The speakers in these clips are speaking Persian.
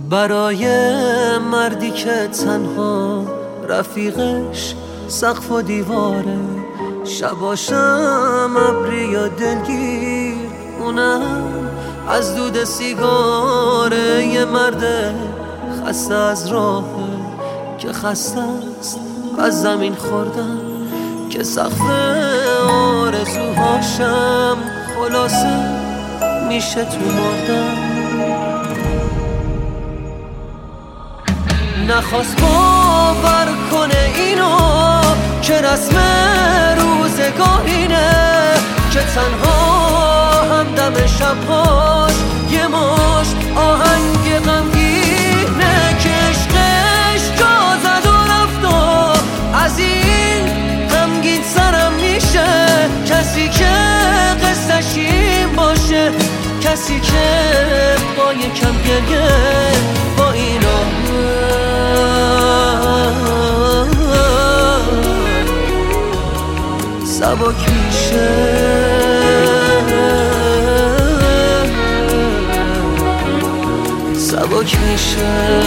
برای مردی که تنها رفیقش سقف و دیواره، شباشم ابری یا دلگیر، اونم از دود سیگاره. یه مرد خسته از راهه که خسته است از زمین خوردن، که سقف آرزوهاشم خلاصه میشه تو مردن. نخواست باور کنه اینو که رسم روزگارینه، که تنها همدم شبهاش یه مشت آهنگ غمگینه، که عشقش جا زد و رفت و از این غمگین سرم میشه. کسی که قصه‌ش این باشه، کسی که با یکم گریه با اینا سبک میشه، سبک میشه.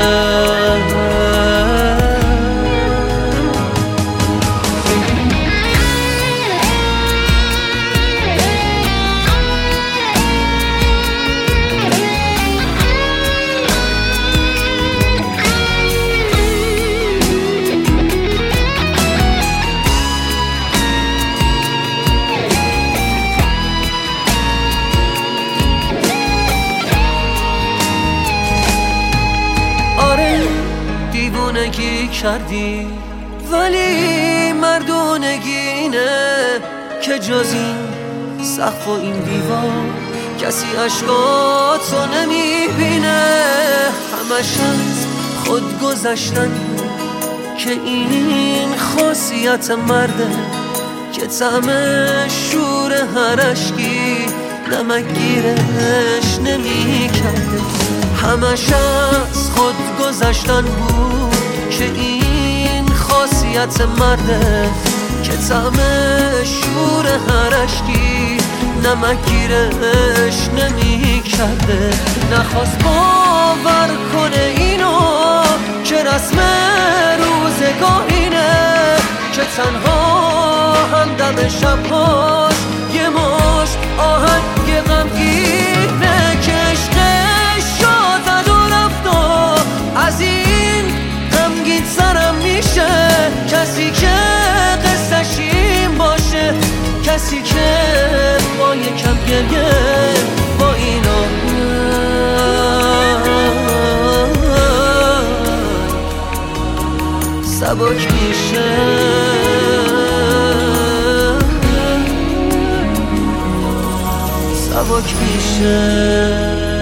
دیوونگی کردی ولی مردونگی اینه، که جز این سقف و این دیوار کسی عشقاتو نمیبینه. همش از خود گذشتن که این خاصیت مرده، که طعم شور هر عشقی نمکگیرش نمیکرده. همش از خود گذشتن بود که این خاصیت مرده، که طعم شور هر عشقی نمکگیرش نمیکرده. نخواست باور کنه اینو که رسم روزگارینه، که تنها همدم شبهاش یه مشت آهنگ غمگینه، که عشقش جا زد و رفت و از این غمگین سرم میشه. کسی که قصه‌ش این باشه، کسی که با یکم گریه با اینا سبک میشه، سبک میشه.